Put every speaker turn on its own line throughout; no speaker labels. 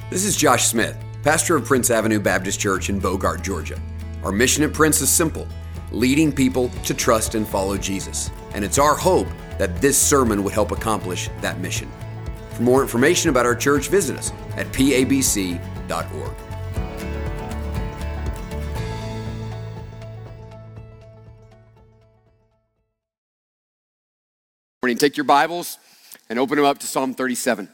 This is Josh Smith, pastor of Prince Avenue Baptist Church in Bogart, Georgia. Our mission at Prince is simple, leading people to trust and follow Jesus. And it's our hope that this sermon would help accomplish that mission. For more information about our church, visit us at pabc.org. Take your Bibles and open them up to Psalm 37.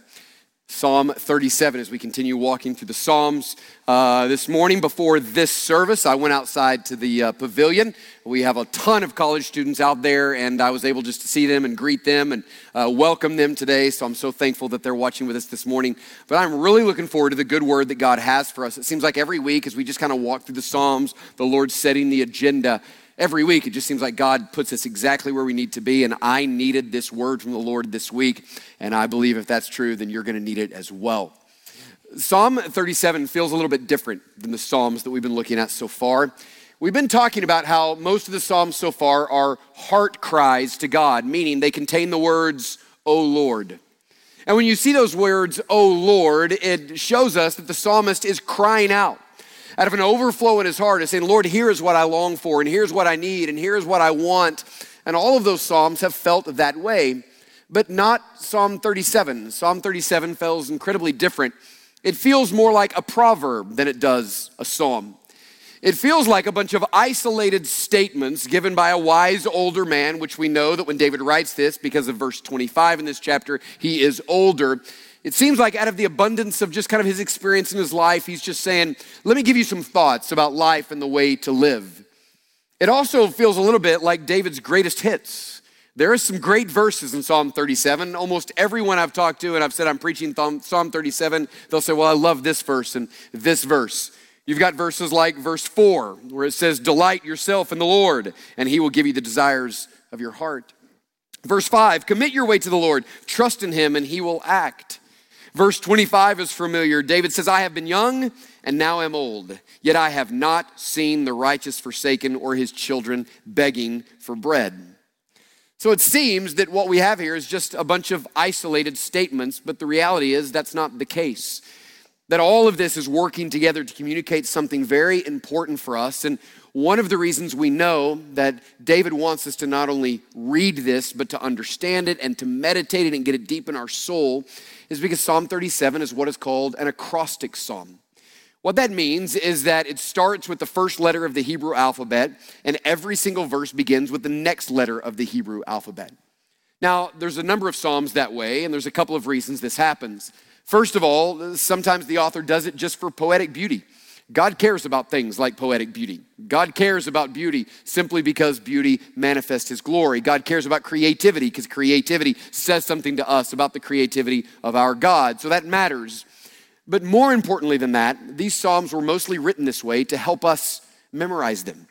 Psalm 37 as we continue walking through the Psalms. This morning before this service, I went outside to the pavilion. We have a ton of college students out there, and I was able just to see them and greet them and welcome them today. So I'm so thankful that they're watching with us this morning. But I'm really looking forward to the good word that God has for us. It seems like every week as we just kind of walk through the Psalms, the Lord's setting the agenda. Every week, it just seems like God puts us exactly where we need to be, and I needed this word from the Lord this week, and I believe if that's true, then you're going to need it as well. Psalm 37 feels a little bit different than the Psalms that we've been looking at so far. We've been talking about how most of the Psalms so far are heart cries to God, meaning they contain the words, "O Lord." And when you see those words, "O Lord," it shows us that the psalmist is crying out of an overflow in his heart, is saying, Lord, here is what I long for, and here's what I need, and here's what I want. And all of those Psalms have felt that way, but not Psalm 37. Psalm 37 feels incredibly different. It feels more like a proverb than it does a psalm. It feels like a bunch of isolated statements given by a wise older man, which we know that when David writes this, because of verse 25 in this chapter, he is older. It seems like out of the abundance of just kind of his experience in his life, he's just saying, let me give you some thoughts about life and the way to live. It also feels a little bit like David's greatest hits. There are some great verses in Psalm 37. Almost everyone I've talked to, and I've said I'm preaching Psalm 37, they'll say, well, I love this verse and this verse. You've got verses like verse 4, where it says, delight yourself in the Lord, and he will give you the desires of your heart. Verse 5, commit your way to the Lord, trust in him, and he will act. Verse 25 is familiar. David says, I have been young and now am old, yet I have not seen the righteous forsaken or his children begging for bread. So it seems that what we have here is just a bunch of isolated statements, but the reality is that's not the case. That all of this is working together to communicate something very important for us. And one of the reasons we know that David wants us to not only read this, but to understand it and to meditate it and get it deep in our soul is because Psalm 37 is what is called an acrostic psalm. What that means is that it starts with the first letter of the Hebrew alphabet, and every single verse begins with the next letter of the Hebrew alphabet. Now, there's a number of psalms that way, and there's a couple of reasons this happens. First of all, sometimes the author does it just for poetic beauty. God cares about things like poetic beauty. God cares about beauty simply because beauty manifests his glory. God cares about creativity because creativity says something to us about the creativity of our God. So that matters. But more importantly than that, these psalms were mostly written this way to help us memorize them,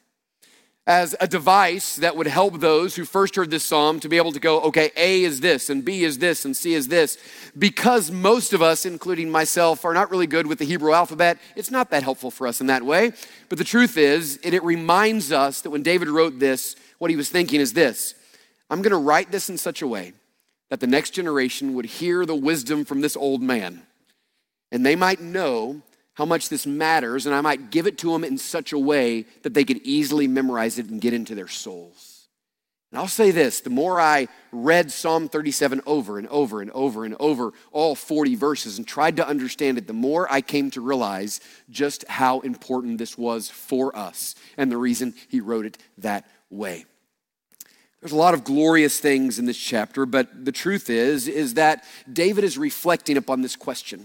as a device that would help those who first heard this psalm to be able to go, okay, A is this, and B is this, and C is this. Because most of us, including myself, are not really good with the Hebrew alphabet, it's not that helpful for us in that way. But the truth is, it reminds us that when David wrote this, what he was thinking is this: I'm going to write this in such a way that the next generation would hear the wisdom from this old man, and they might know how much this matters, and I might give it to them in such a way that they could easily memorize it and get into their souls. And I'll say this, the more I read Psalm 37 over and over and over and over, all 40 verses, and tried to understand it, the more I came to realize just how important this was for us and the reason he wrote it that way. There's a lot of glorious things in this chapter, but the truth is that David is reflecting upon this question.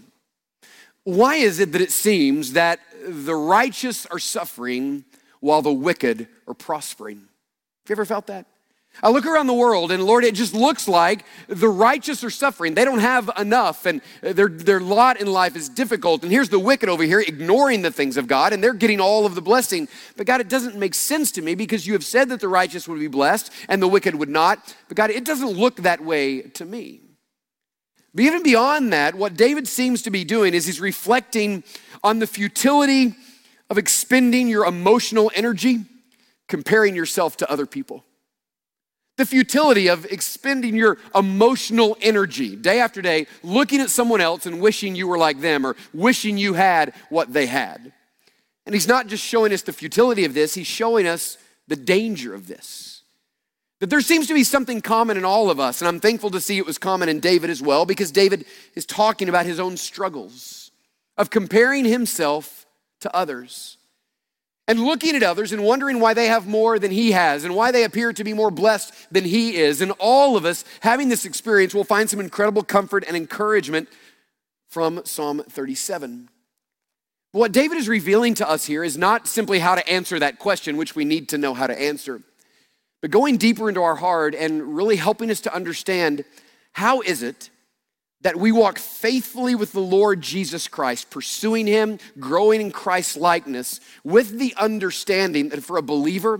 Why is it that it seems that the righteous are suffering while the wicked are prospering? Have you ever felt that? I look around the world and Lord, it just looks like the righteous are suffering. They don't have enough and their lot in life is difficult. And here's the wicked over here ignoring the things of God and they're getting all of the blessing. But God, it doesn't make sense to me because you have said that the righteous would be blessed and the wicked would not. But God, it doesn't look that way to me. But even beyond that, what David seems to be doing is he's reflecting on the futility of expending your emotional energy, comparing yourself to other people. The futility of expending your emotional energy day after day, looking at someone else and wishing you were like them or wishing you had what they had. And he's not just showing us the futility of this, he's showing us the danger of this. That there seems to be something common in all of us, and I'm thankful to see it was common in David as well, because David is talking about his own struggles of comparing himself to others. And looking at others and wondering why they have more than he has and why they appear to be more blessed than he is. And all of us having this experience will find some incredible comfort and encouragement from Psalm 37. But what David is revealing to us here is not simply how to answer that question, which we need to know how to answer, but going deeper into our heart and really helping us to understand how is it that we walk faithfully with the Lord Jesus Christ, pursuing him, growing in Christ's likeness, with the understanding that for a believer,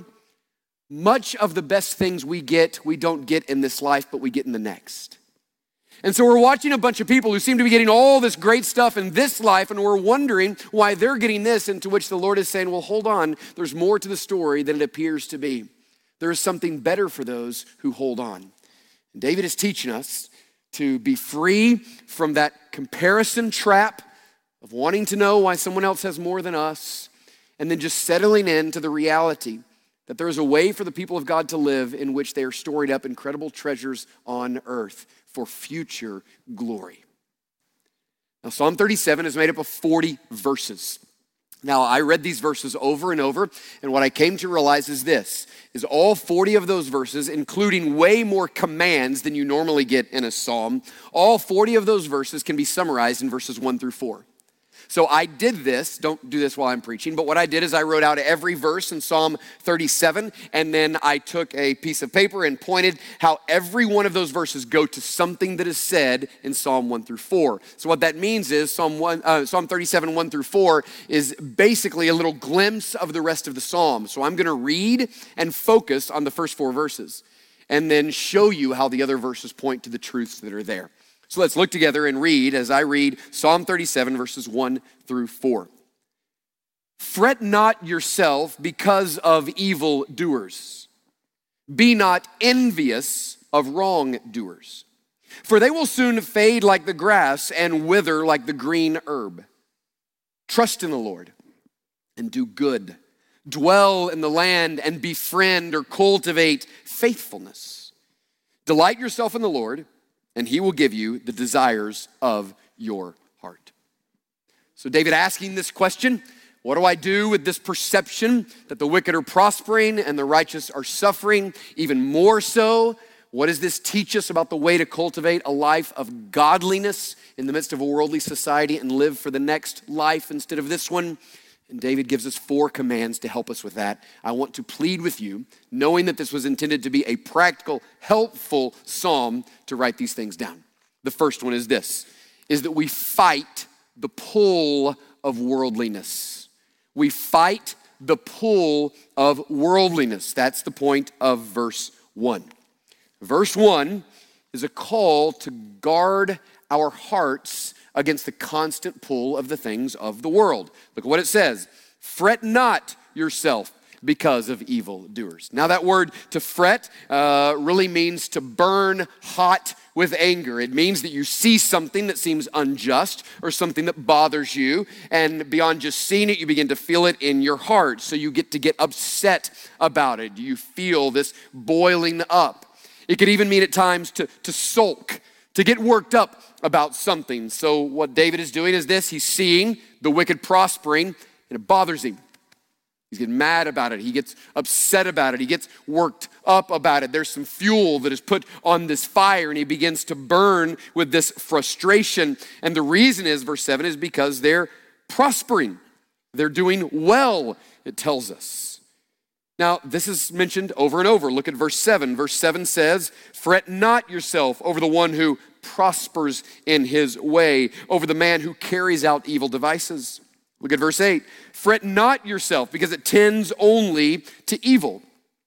much of the best things we don't get in this life, but we get in the next. And so we're watching a bunch of people who seem to be getting all this great stuff in this life, and we're wondering why they're getting this, and to which the Lord is saying, well, hold on, there's more to the story than it appears to be. There is something better for those who hold on. And David is teaching us to be free from that comparison trap of wanting to know why someone else has more than us, and then just settling into the reality that there is a way for the people of God to live in which they are storing up incredible treasures on earth for future glory. Now, Psalm 37 is made up of 40 verses. Now, I read these verses over and over, and what I came to realize is this, is all 40 of those verses, including way more commands than you normally get in a psalm, all 40 of those verses can be summarized in verses 1 through 4. So I did this, don't do this while I'm preaching, but what I did is I wrote out every verse in Psalm 37, and then I took a piece of paper and pointed how every one of those verses go to something that is said in Psalm 1 through 4. So what that means is Psalm 37, 1 through 4 is basically a little glimpse of the rest of the psalm. So I'm gonna read and focus on the first 4 verses, and then show you how the other verses point to the truths that are there. So let's look together and read as I read Psalm 37, verses 1 through 4. Fret not yourself because of evildoers. Be not envious of wrongdoers, for they will soon fade like the grass and wither like the green herb. Trust in the Lord and do good. Dwell in the land and befriend or cultivate faithfulness. Delight yourself in the Lord, and he will give you the desires of your heart. So David asking this question, what do I do with this perception that the wicked are prospering and the righteous are suffering? Even more so, what does this teach us about the way to cultivate a life of godliness in the midst of a worldly society and live for the next life instead of this one? And David gives us 4 commands to help us with that. I want to plead with you, knowing that this was intended to be a practical, helpful psalm, to write these things down. The first one is this, is that we fight the pull of worldliness. We fight the pull of worldliness. That's the point of verse 1. Verse 1 is a call to guard our hearts against the constant pull of the things of the world. Look at what it says. Fret not yourself because of evildoers. Now that word to fret really means to burn hot with anger. It means that you see something that seems unjust or something that bothers you, and beyond just seeing it, you begin to feel it in your heart. So you get to get upset about it. You feel this boiling up. It could even mean at times to sulk, to get worked up about something. So what David is doing is this, he's seeing the wicked prospering, and it bothers him. He's getting mad about it. He gets upset about it. He gets worked up about it. There's some fuel that is put on this fire, and he begins to burn with this frustration. And the reason is, verse 7, is because they're prospering. They're doing well, it tells us. Now, this is mentioned over and over. Look at verse 7. Verse 7 says, fret not yourself over the one who prospers in his way, over the man who carries out evil devices. Look at verse 8. Fret not yourself because it tends only to evil.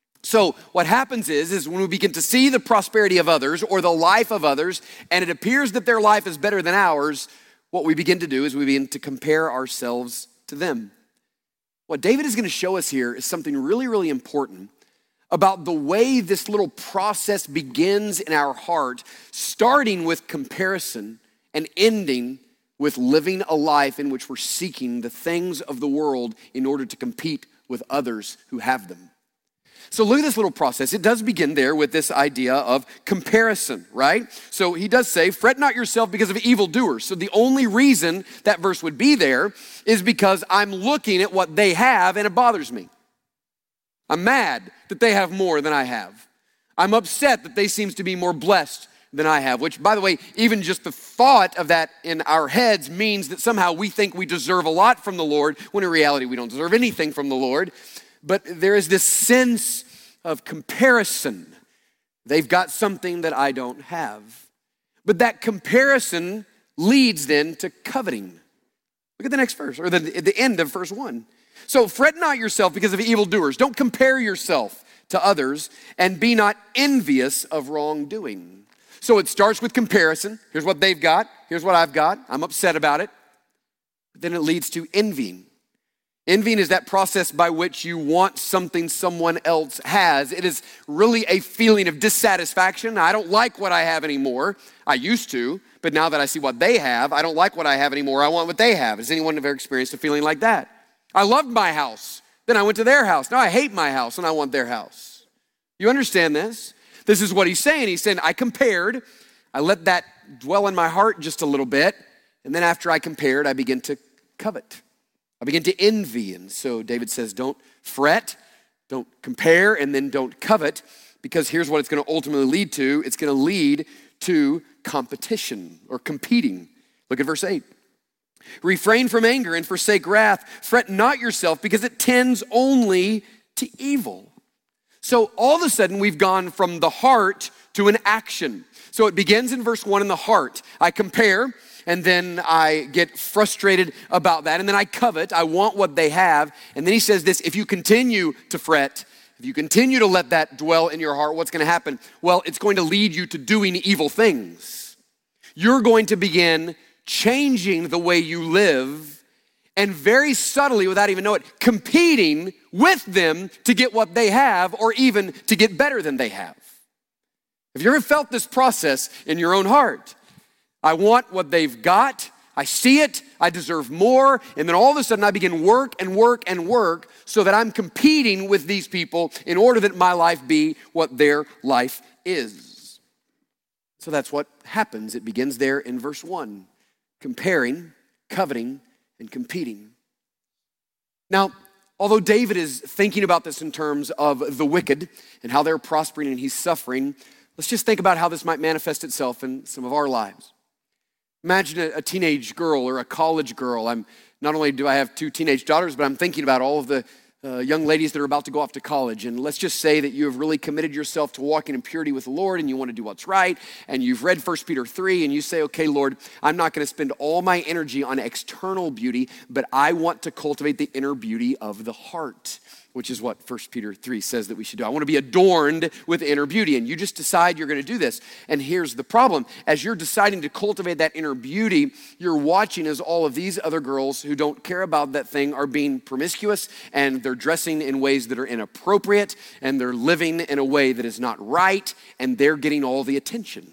So what happens is when we begin to see the prosperity of others or the life of others, and it appears that their life is better than ours, what we begin to do is we begin to compare ourselves to them. What David is going to show us here is something really, really important about the way this little process begins in our heart, starting with comparison and ending with living a life in which we're seeking the things of the world in order to compete with others who have them. So look at this little process. It does begin there with this idea of comparison, right? So he does say, fret not yourself because of evildoers. So the only reason that verse would be there is because I'm looking at what they have and it bothers me. I'm mad that they have more than I have. I'm upset that they seem to be more blessed than I have, which, by the way, even just the thought of that in our heads means that somehow we think we deserve a lot from the Lord, when in reality we don't deserve anything from the Lord. But there is this sense of comparison. They've got something that I don't have. But that comparison leads then to coveting. Look at the next verse, or the end of verse 1. So fret not yourself because of evildoers. Don't compare yourself to others, and be not envious of wrongdoing. So it starts with comparison. Here's what they've got. Here's what I've got. I'm upset about it. But then it leads to envying. Envying is that process by which you want something someone else has. It is really a feeling of dissatisfaction. I don't like what I have anymore. I used to, but now that I see what they have, I don't like what I have anymore. I want what they have. Has anyone ever experienced a feeling like that? I loved my house. Then I went to their house. Now I hate my house and I want their house. You understand this? This is what he's saying. He's saying, I compared. I let that dwell in my heart just a little bit. And then after I compared, I begin to covet. I begin to envy. And so David says, don't fret, don't compare, and then don't covet, because here's what it's going to ultimately lead to. It's going to lead to competition or competing. Look at verse 8. Refrain from anger and forsake wrath. Fret not yourself, because it tends only to evil. So all of a sudden we've gone from the heart to an action. So it begins in verse 1 in the heart. I compare, and then I get frustrated about that, and then I covet. I want what they have. And then he says this, if you continue to fret, if you continue to let that dwell in your heart, what's going to happen? Well, it's going to lead you to doing evil things. You're going to begin changing the way you live, and very subtly, without even knowing it, competing with them to get what they have, or even to get better than they have. Have you ever felt this process in your own heart? I want what they've got, I see it, I deserve more, and then all of a sudden I begin work and work and work so that I'm competing with these people in order that my life be what their life is. So that's what happens. It begins there in verse 1. Comparing, coveting, and competing. Now, although David is thinking about this in terms of the wicked and how they're prospering and he's suffering, let's just think about how this might manifest itself in some of our lives. Imagine a teenage girl or a college girl. Not only do I have 2 teenage daughters, but I'm thinking about all of the young ladies that are about to go off to college. And let's just say that you have really committed yourself to walking in purity with the Lord and you want to do what's right. And you've read 1 Peter 3 and you say, okay, Lord, I'm not going to spend all my energy on external beauty, but I want to cultivate the inner beauty of the heart, which is what 1 Peter 3 says that we should do. I want to be adorned with inner beauty. And you just decide you're going to do this. And here's the problem. As you're deciding to cultivate that inner beauty, you're watching as all of these other girls who don't care about that thing are being promiscuous, and they're dressing in ways that are inappropriate, and they're living in a way that is not right, and they're getting all the attention.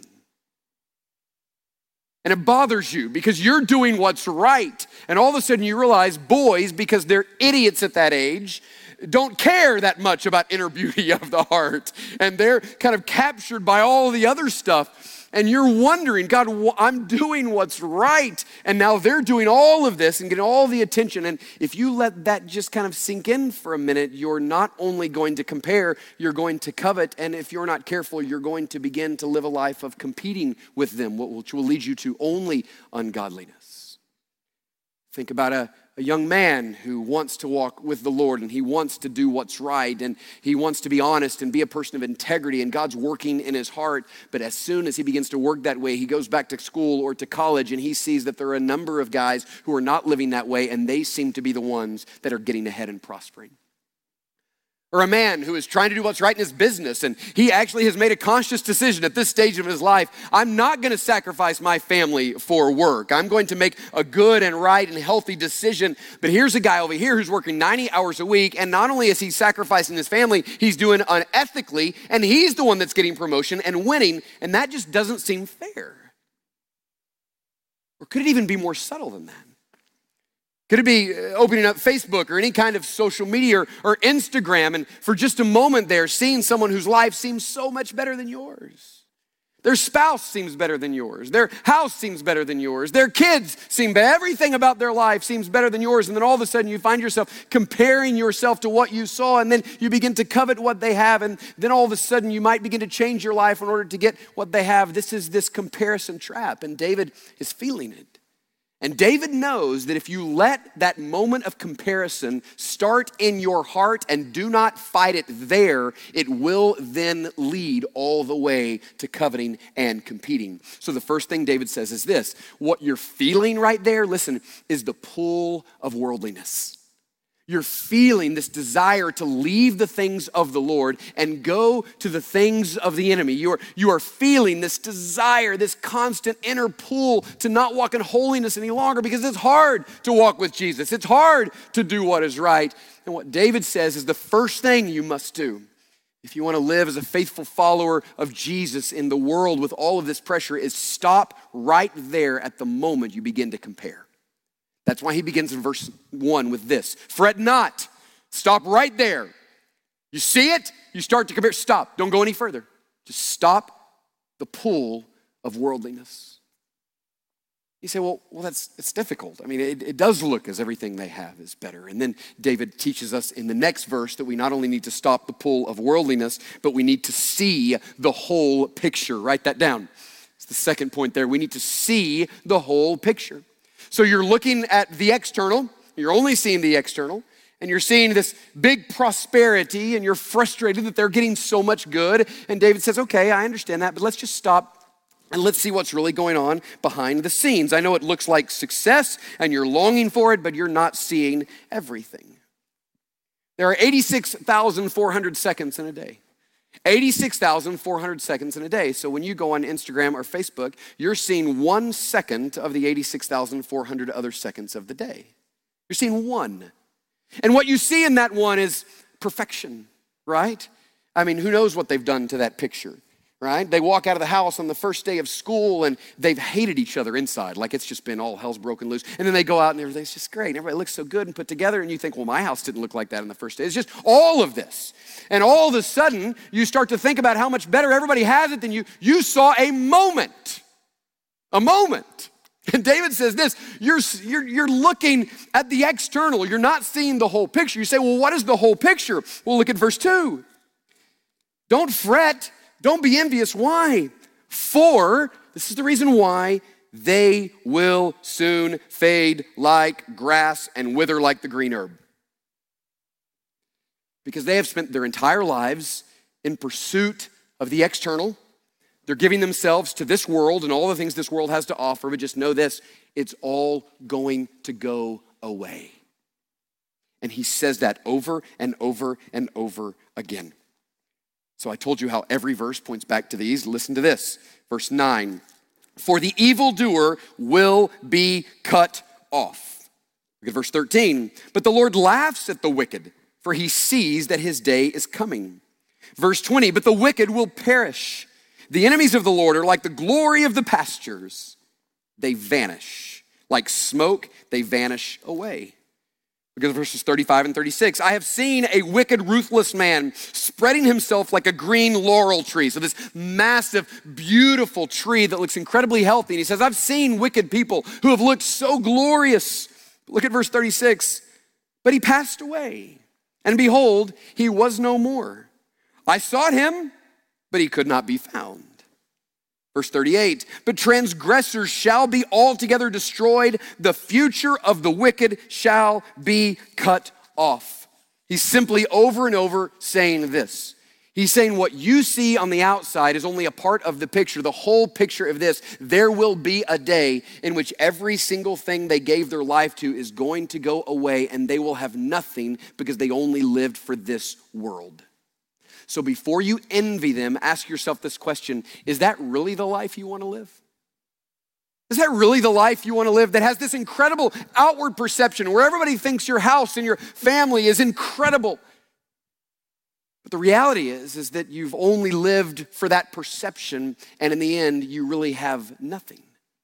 And it bothers you because you're doing what's right. And all of a sudden you realize boys, because they're idiots at that age, don't care that much about inner beauty of the heart. And they're kind of captured by all the other stuff. And you're wondering, God, I'm doing what's right. And now they're doing all of this and getting all the attention. And if you let that just kind of sink in for a minute, you're not only going to compare, you're going to covet. And if you're not careful, you're going to begin to live a life of competing with them, which will lead you to only ungodliness. Think about a young man who wants to walk with the Lord and he wants to do what's right and he wants to be honest and be a person of integrity, and God's working in his heart. But as soon as he begins to work that way, he goes back to school or to college and he sees that there are a number of guys who are not living that way, and they seem to be the ones that are getting ahead and prospering. Or a man who is trying to do what's right in his business, and he actually has made a conscious decision at this stage of his life, I'm not gonna sacrifice my family for work. I'm going to make a good and right and healthy decision. But here's a guy over here who's working 90 hours a week, and not only is he sacrificing his family, he's doing unethically, and he's the one that's getting promotion and winning, and that just doesn't seem fair. Or could it even be more subtle than that? Could it be opening up Facebook or any kind of social media or Instagram, and for just a moment there, seeing someone whose life seems so much better than yours? Their spouse seems better than yours. Their house seems better than yours. Their kids seem better. Everything about their life seems better than yours. And then all of a sudden you find yourself comparing yourself to what you saw, and then you begin to covet what they have. And then all of a sudden you might begin to change your life in order to get what they have. This is this comparison trap, and David is feeling it. And David knows that if you let that moment of comparison start in your heart and do not fight it there, it will then lead all the way to coveting and competing. So the first thing David says is this: what you're feeling right there, listen, is the pull of worldliness. You're feeling this desire to leave the things of the Lord and go to the things of the enemy. You are feeling this desire, this constant inner pull to not walk in holiness any longer, because it's hard to walk with Jesus. It's hard to do what is right. And what David says is the first thing you must do if you want to live as a faithful follower of Jesus in the world with all of this pressure is stop right there at the moment you begin to compare. That's why he begins in verse 1 with this: fret not. Stop right there. You see it, you start to compare. Stop, don't go any further. Just stop the pull of worldliness. You say, well, it's difficult. I mean, it does look as everything they have is better. And then David teaches us in the next verse that we not only need to stop the pull of worldliness, but we need to see the whole picture. Write that down. It's the second point there. We need to see the whole picture. So you're looking at the external, you're only seeing the external, and you're seeing this big prosperity, and you're frustrated that they're getting so much good. And David says, okay, I understand that, but let's just stop and let's see what's really going on behind the scenes. I know it looks like success and you're longing for it, but you're not seeing everything. There are 86,400 seconds in a day. 86,400 seconds in a day. So when you go on Instagram or Facebook, you're seeing 1 second of the 86,400 other seconds of the day. You're seeing one. And what you see in that one is perfection, right? I mean, who knows what they've done to that picture, right? They walk out of the house on the first day of school and they've hated each other inside, like it's just been all hell's broken loose. And then they go out and everything's just great. And everybody looks so good and put together, and you think, well, my house didn't look like that on the first day. It's just all of this. And all of a sudden, you start to think about how much better everybody has it than you. You saw a moment. A moment. And David says this: you're looking at the external. You're not seeing the whole picture. You say, well, what is the whole picture? Well, look at verse 2. Don't fret. Don't be envious. Why? For, this is the reason why, they will soon fade like grass and wither like the green herb. Because they have spent their entire lives in pursuit of the external. They're giving themselves to this world and all the things this world has to offer, but just know this: it's all going to go away. And he says that over and over and over again. So I told you how every verse points back to these. Listen to this. Verse 9. For the evildoer will be cut off. Look at verse 13. But the Lord laughs at the wicked, for he sees that his day is coming. Verse 20. But the wicked will perish. The enemies of the Lord are like the glory of the pastures. They vanish. Like smoke, they vanish away. Look at verses 35 and 36. I have seen a wicked, ruthless man spreading himself like a green laurel tree. So this massive, beautiful tree that looks incredibly healthy. And he says, I've seen wicked people who have looked so glorious. Look at verse 36. But he passed away, and behold, he was no more. I sought him, but he could not be found. Verse 38, but transgressors shall be altogether destroyed. The future of the wicked shall be cut off. He's simply over and over saying this. He's saying what you see on the outside is only a part of the picture, the whole picture of this. There will be a day in which every single thing they gave their life to is going to go away, and they will have nothing because they only lived for this world. So before you envy them, ask yourself this question: is that really the life you want to live? Is that really the life you want to live that has this incredible outward perception where everybody thinks your house and your family is incredible? But the reality is that you've only lived for that perception, and in the end, you really have nothing.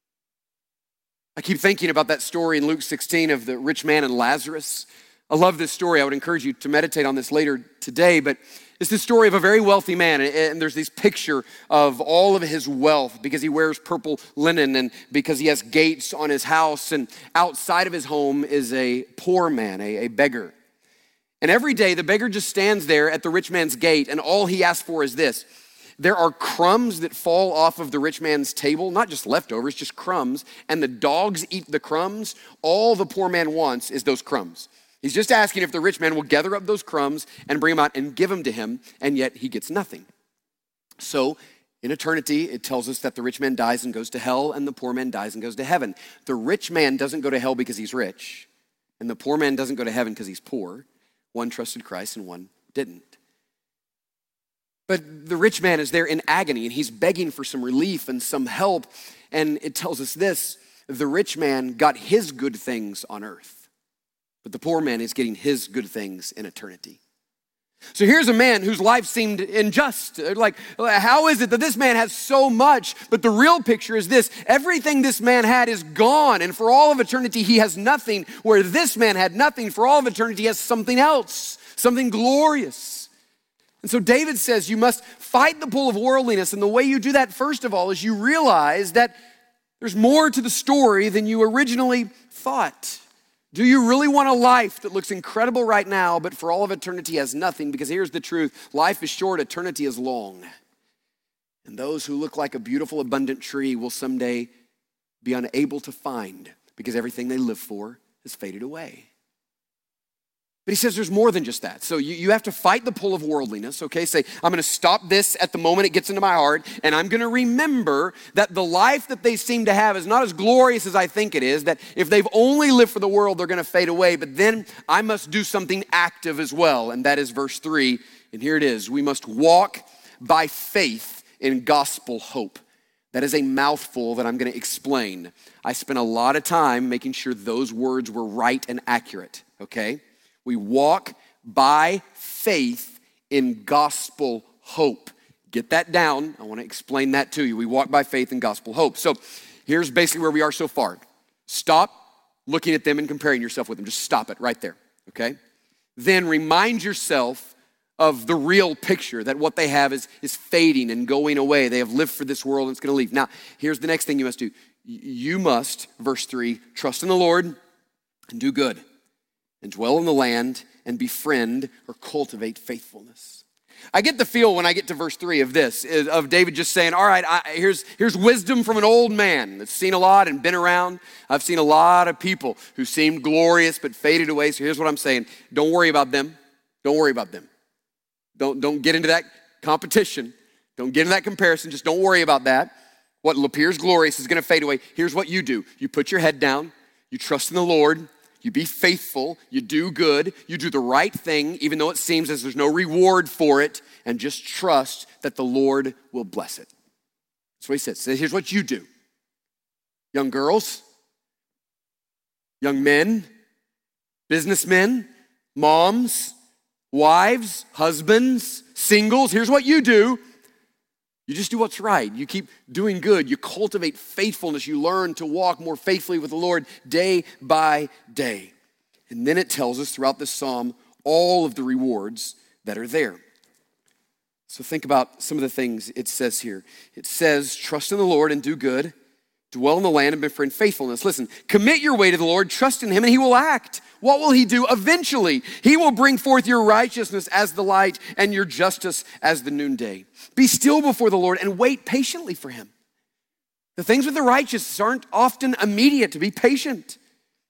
I keep thinking about that story in Luke 16 of the rich man and Lazarus. I love this story. I would encourage you to meditate on this later today, but it's the story of a very wealthy man, and there's this picture of all of his wealth because he wears purple linen and because he has gates on his house, and outside of his home is a poor man, a beggar. And every day the beggar just stands there at the rich man's gate, and all he asks for is this: there are crumbs that fall off of the rich man's table, not just leftovers, just crumbs, and the dogs eat the crumbs. All the poor man wants is those crumbs. He's just asking if the rich man will gather up those crumbs and bring them out and give them to him, and yet he gets nothing. So in eternity, it tells us that the rich man dies and goes to hell, and the poor man dies and goes to heaven. The rich man doesn't go to hell because he's rich, and the poor man doesn't go to heaven because he's poor. One trusted Christ and one didn't. But the rich man is there in agony, and he's begging for some relief and some help. And it tells us this: the rich man got his good things on earth, but the poor man is getting his good things in eternity. So here's a man whose life seemed unjust. Like, how is it that this man has so much? But the real picture is this: everything this man had is gone, and for all of eternity he has nothing, where this man had nothing. For all of eternity he has something else, something glorious. And so David says you must fight the pull of worldliness, and the way you do that, first of all, is you realize that there's more to the story than you originally thought. Do you really want a life that looks incredible right now, but for all of eternity has nothing? Because here's the truth: life is short, eternity is long. And those who look like a beautiful, abundant tree will someday be unable to find, because everything they live for has faded away. But he says there's more than just that. So you have to fight the pull of worldliness, okay? Say, I'm gonna stop this at the moment it gets into my heart, and I'm gonna remember that the life that they seem to have is not as glorious as I think it is, that if they've only lived for the world, they're gonna fade away. But then I must do something active as well, and that is verse 3, and here it is: we must walk by faith in gospel hope. That is a mouthful that I'm gonna explain. I spent a lot of time making sure those words were right and accurate, okay? We walk by faith in gospel hope. Get that down. I want to explain that to you. We walk by faith in gospel hope. So here's basically where we are so far. Stop looking at them and comparing yourself with them. Just stop it right there, okay? Then remind yourself of the real picture, that what they have is fading and going away. They have lived for this world and it's going to leave. Now, here's the next thing you must do. You must, verse 3, trust in the Lord and do good, and dwell in the land and befriend or cultivate faithfulness. I get the feel when I get to verse 3 of this, of David just saying, all right, here's wisdom from an old man that's seen a lot and been around. I've seen a lot of people who seemed glorious but faded away. So here's what I'm saying: don't worry about them. Don't worry about them. Don't get into that competition. Don't get into that comparison. Just don't worry about that. What appears glorious is gonna fade away. Here's what you do. You put your head down. You trust in the Lord. You be faithful, you do good, you do the right thing, even though it seems as there's no reward for it, and just trust that the Lord will bless it. That's what he says. So here's what you do. Young girls, young men, businessmen, moms, wives, husbands, singles, here's what you do. You just do what's right. You keep doing good. You cultivate faithfulness. You learn to walk more faithfully with the Lord day by day. And then it tells us throughout this psalm all of the rewards that are there. So think about some of the things it says here. It says, trust in the Lord and do good, dwell in the land and befriend faithfulness. Listen, commit your way to the Lord, trust in him, and he will act. What will he do? Eventually, he will bring forth your righteousness as the light and your justice as the noonday. Be still before the Lord and wait patiently for him. The things with the righteous aren't often immediate. To be patient.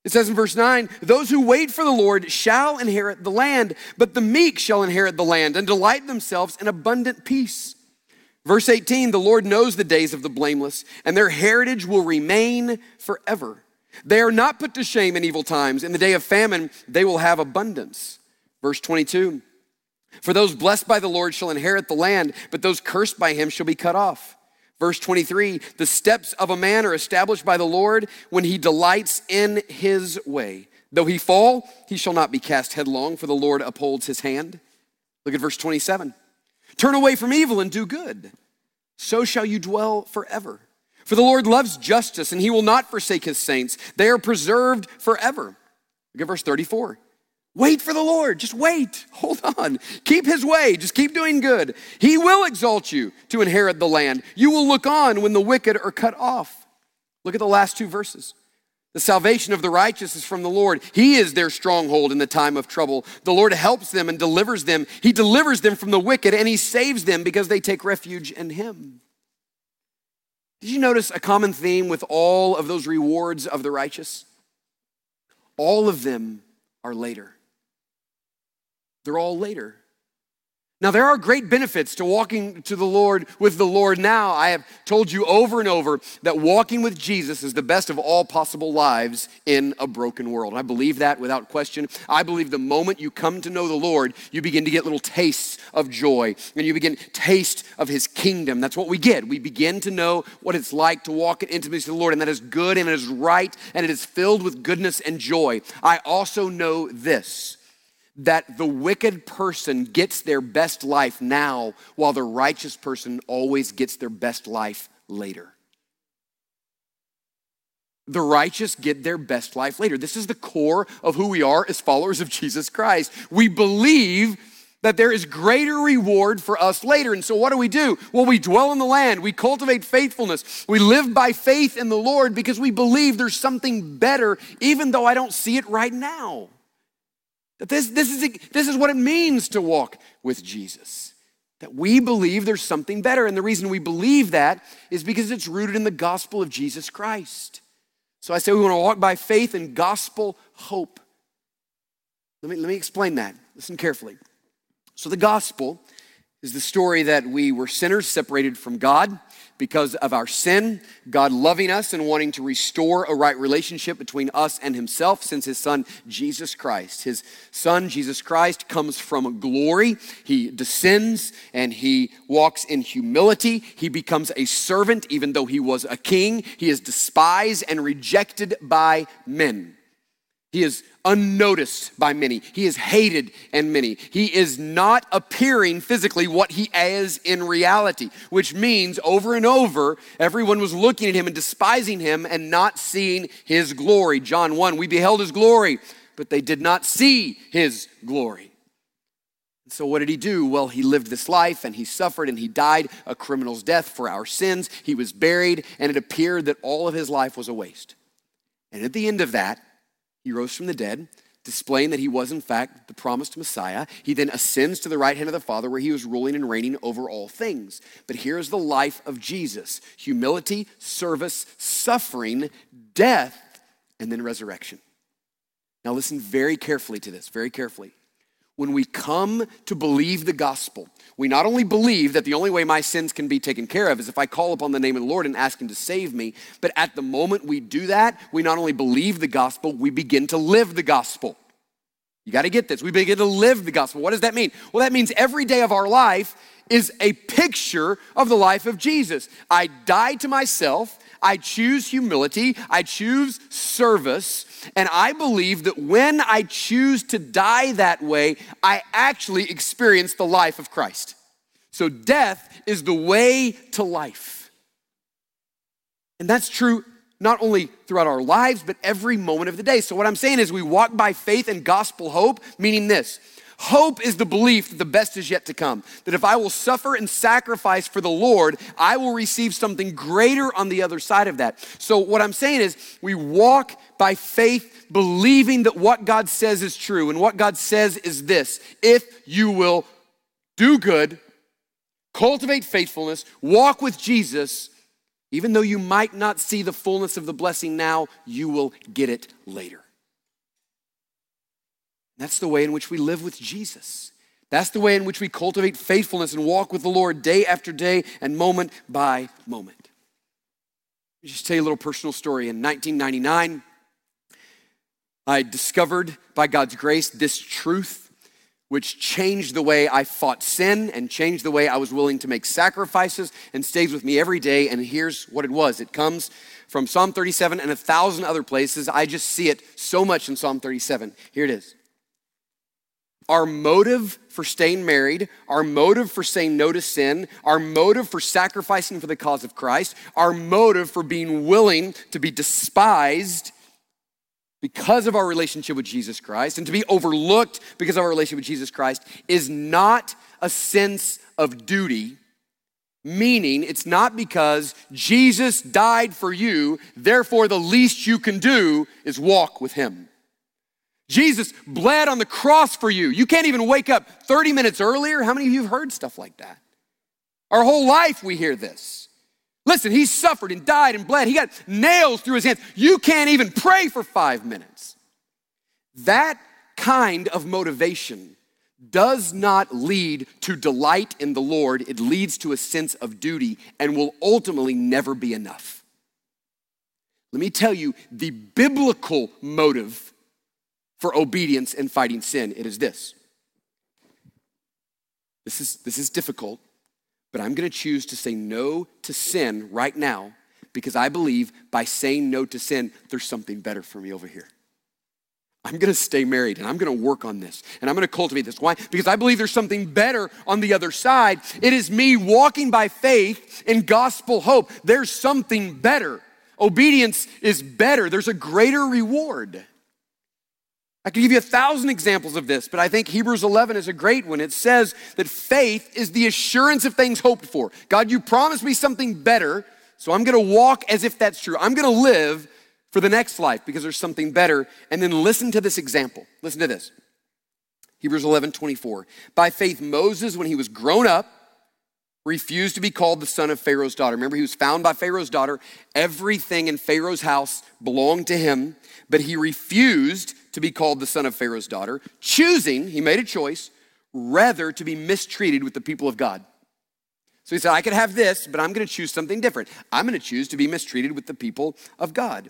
It says in verse 9, those who wait for the Lord shall inherit the land, but the meek shall inherit the land and delight themselves in abundant peace. Verse 18, the Lord knows the days of the blameless, and their heritage will remain forever. They are not put to shame in evil times. In the day of famine, they will have abundance. Verse 22, for those blessed by the Lord shall inherit the land, but those cursed by him shall be cut off. Verse 23, the steps of a man are established by the Lord when he delights in his way. Though he fall, he shall not be cast headlong, for the Lord upholds his hand. Look at verse 27. Turn away from evil and do good, so shall you dwell forever. For the Lord loves justice, and he will not forsake his saints. They are preserved forever. Look at verse 34. Wait for the Lord, just wait, hold on. Keep his way, just keep doing good. He will exalt you to inherit the land. You will look on when the wicked are cut off. Look at the last two verses. The salvation of the righteous is from the Lord. He is their stronghold in the time of trouble. The Lord helps them and delivers them. He delivers them from the wicked, and he saves them because they take refuge in him. Did you notice a common theme with all of those rewards of the righteous? All of them are later. They're all later. Now, there are great benefits to walking to the Lord with the Lord now. I have told you over and over that walking with Jesus is the best of all possible lives in a broken world. I believe that without question. I believe the moment you come to know the Lord, you begin to get little tastes of joy, and you begin taste of his kingdom. That's what we get. We begin to know what it's like to walk in intimacy with the Lord, and that is good, and it is right, and it is filled with goodness and joy. I also know this, that the wicked person gets their best life now, while the righteous person always gets their best life later. The righteous get their best life later. This is the core of who we are as followers of Jesus Christ. We believe that there is greater reward for us later. And so what do? Well, we dwell in the land. We cultivate faithfulness. We live by faith in the Lord because we believe there's something better, even though I don't see it right now. That this is what it means to walk with Jesus. That we believe there's something better. And the reason we believe that is because it's rooted in the gospel of Jesus Christ. So I say we want to walk by faith and gospel hope. Let me explain that. Listen carefully. So the gospel is the story that we were sinners separated from God because of our sin, God loving us and wanting to restore a right relationship between us and himself, since his son, Jesus Christ. His son, Jesus Christ, comes from glory. He descends and he walks in humility. He becomes a servant even though he was a king. He is despised and rejected by men. He is unnoticed by many. He is hated in many. He is not appearing physically what he is in reality, which means over and over, everyone was looking at him and despising him and not seeing his glory. John 1, we beheld his glory, but they did not see his glory. So what did he do? Well, he lived this life and he suffered and he died a criminal's death for our sins. He was buried, and it appeared that all of his life was a waste. And at the end of that, he rose from the dead, displaying that he was in fact the promised Messiah. He then ascends to the right hand of the Father, where he was ruling and reigning over all things. But here's the life of Jesus: humility, service, suffering, death, and then resurrection. Now listen very carefully to this, very carefully. When we come to believe the gospel, we not only believe that the only way my sins can be taken care of is if I call upon the name of the Lord and ask him to save me, but at the moment we do that, we not only believe the gospel, we begin to live the gospel. You got to get this. We begin to live the gospel. What does that mean? Well, that means every day of our life is a picture of the life of Jesus. I die to myself. I choose humility. I choose service. And I believe that when I choose to die that way, I actually experience the life of Christ. So death is the way to life. And that's true not only throughout our lives, but every moment of the day. So what I'm saying is we walk by faith and gospel hope, meaning this: hope is the belief that the best is yet to come. That if I will suffer and sacrifice for the Lord, I will receive something greater on the other side of that. So what I'm saying is we walk by faith, believing that what God says is true. And what God says is this: if you will do good, cultivate faithfulness, walk with Jesus, even though you might not see the fullness of the blessing now, you will get it later. That's the way in which we live with Jesus. That's the way in which we cultivate faithfulness and walk with the Lord day after day and moment by moment. Let me just tell you a little personal story. In 1999, I discovered by God's grace this truth, which changed the way I fought sin and changed the way I was willing to make sacrifices and stays with me every day. And here's what it was. It comes from Psalm 37 and 1,000 other places. I just see it so much in Psalm 37. Here it is. Our motive for staying married, our motive for saying no to sin, our motive for sacrificing for the cause of Christ, our motive for being willing to be despised because of our relationship with Jesus Christ and to be overlooked because of our relationship with Jesus Christ is not a sense of duty, meaning it's not because Jesus died for you, therefore the least you can do is walk with him. Jesus bled on the cross for you. You can't even wake up 30 minutes earlier. How many of you have heard stuff like that? Our whole life we hear this. Listen, he suffered and died and bled. He got nails through his hands. You can't even pray for 5 minutes. That kind of motivation does not lead to delight in the Lord. It leads to a sense of duty and will ultimately never be enough. Let me tell you the biblical motive for obedience and fighting sin. It is this. This is difficult, but I'm going to choose to say no to sin right now because I believe by saying no to sin, there's something better for me over here. I'm going to stay married and I'm going to work on this and I'm going to cultivate this. Why? Because I believe there's something better on the other side. It is me walking by faith in gospel hope. There's something better. Obedience is better. There's a greater reward. I could give you 1,000 examples of this, but I think Hebrews 11 is a great one. It says that faith is the assurance of things hoped for. God, you promised me something better, so I'm gonna walk as if that's true. I'm gonna live for the next life because there's something better. And then listen to this example. Listen to this. Hebrews 11:24. By faith, Moses, when he was grown up, refused to be called the son of Pharaoh's daughter. Remember, he was found by Pharaoh's daughter. Everything in Pharaoh's house belonged to him, but he refused to be called the son of Pharaoh's daughter, choosing, he made a choice, rather to be mistreated with the people of God. So he said, I could have this, but I'm gonna choose something different. I'm gonna choose to be mistreated with the people of God,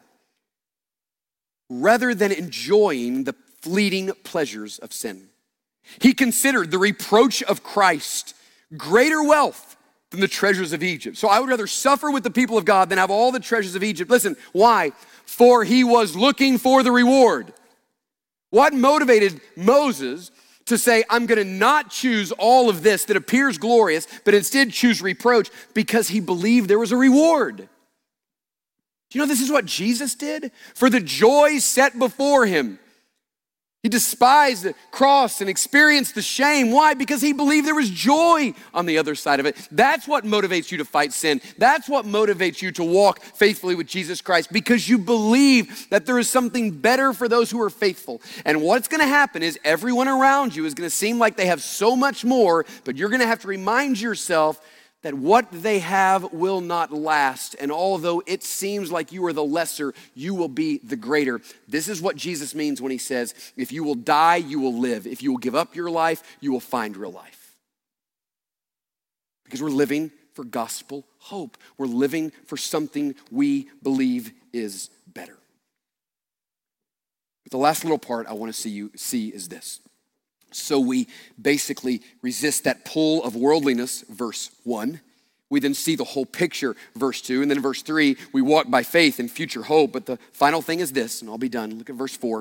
rather than enjoying the fleeting pleasures of sin. He considered the reproach of Christ greater wealth than the treasures of Egypt. So I would rather suffer with the people of God than have all the treasures of Egypt. Listen, why? For he was looking for the reward. What motivated Moses to say, I'm gonna not choose all of this that appears glorious, but instead choose reproach? Because he believed there was a reward. Do you know this is what Jesus did? For the joy set before him, he despised the cross and experienced the shame. Why? Because he believed there was joy on the other side of it. That's what motivates you to fight sin. That's what motivates you to walk faithfully with Jesus Christ, because you believe that there is something better for those who are faithful. And what's gonna happen is everyone around you is gonna seem like they have so much more, but you're gonna have to remind yourself that what they have will not last. And although it seems like you are the lesser, you will be the greater. This is what Jesus means when he says, if you will die, you will live. If you will give up your life, you will find real life. Because we're living for gospel hope. We're living for something we believe is better. But the last little part I want to see is this. So we basically resist that pull of worldliness, verse 1. We then see the whole picture, verse 2. And then verse 3, we walk by faith in future hope. But the final thing is this, and I'll be done. Look at verse 4.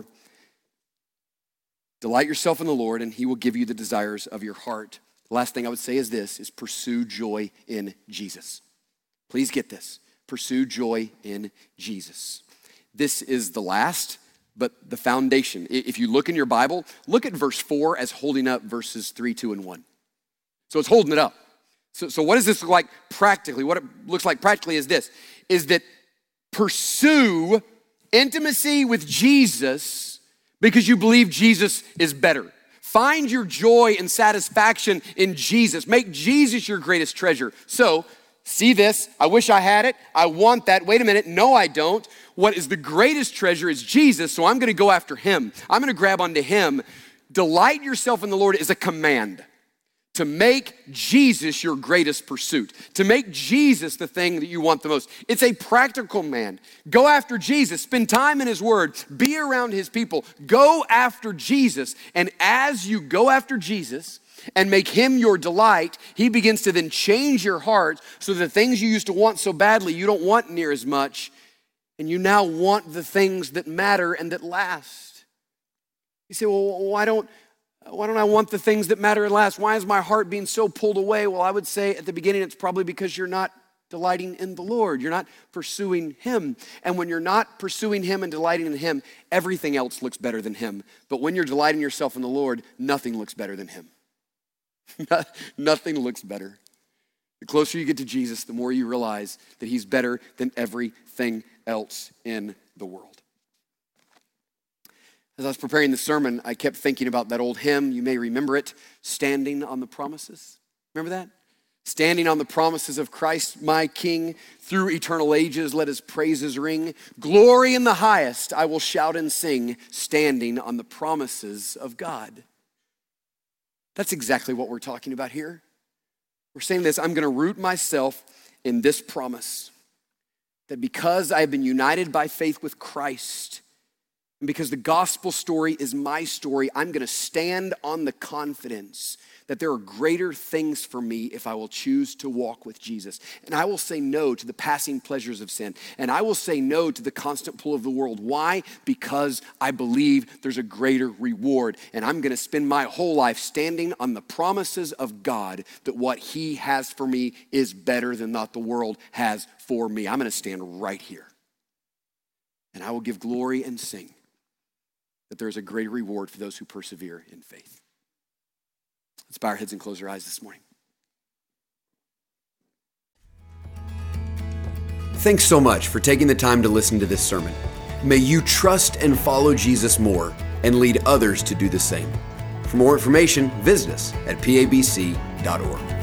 Delight yourself in the Lord, and he will give you the desires of your heart. The last thing I would say is this, is pursue joy in Jesus. Please get this. Pursue joy in Jesus. This is the last, but the foundation. If you look in your Bible, look at verse 4 as holding up verses 3, 2, and 1. So it's holding it up. So what does this look like practically? What it looks like practically is this, is that pursue intimacy with Jesus because you believe Jesus is better. Find your joy and satisfaction in Jesus. Make Jesus your greatest treasure. So see this, I wish I had it. I want that. Wait a minute, no I don't. What is the greatest treasure is Jesus, so I'm gonna go after him. I'm gonna grab onto him. Delight yourself in the Lord is a command to make Jesus your greatest pursuit, to make Jesus the thing that you want the most. It's a practical command. Go after Jesus, spend time in his word, be around his people, go after Jesus. And as you go after Jesus and make him your delight, he begins to then change your heart so the things you used to want so badly, you don't want near as much, and you now want the things that matter and that last. You say, well, why don't I want the things that matter and last? Why is my heart being so pulled away? Well, I would say at the beginning, it's probably because you're not delighting in the Lord. You're not pursuing him. And when you're not pursuing him and delighting in him, everything else looks better than him. But when you're delighting yourself in the Lord, nothing looks better than him. Nothing looks better. The closer you get to Jesus, the more you realize that he's better than everything else in the world. As I was preparing the sermon, I kept thinking about that old hymn. You may remember it, Standing on the Promises. Remember that? Standing on the promises of Christ, my King, through eternal ages, let his praises ring. Glory in the highest, I will shout and sing, standing on the promises of God. That's exactly what we're talking about here. We're saying this, I'm going to root myself in this promise that because I have been united by faith with Christ, and because the gospel story is my story, I'm going to stand on the confidence that there are greater things for me if I will choose to walk with Jesus. And I will say no to the passing pleasures of sin. And I will say no to the constant pull of the world. Why? Because I believe there's a greater reward. And I'm going to spend my whole life standing on the promises of God that what he has for me is better than what the world has for me. I'm going to stand right here. And I will give glory and sing that there is a greater reward for those who persevere in faith. Let's bow our heads and close our eyes this morning. Thanks so much for taking the time to listen to this sermon. May you trust and follow Jesus more and lead others to do the same. For more information, visit us at pabc.org.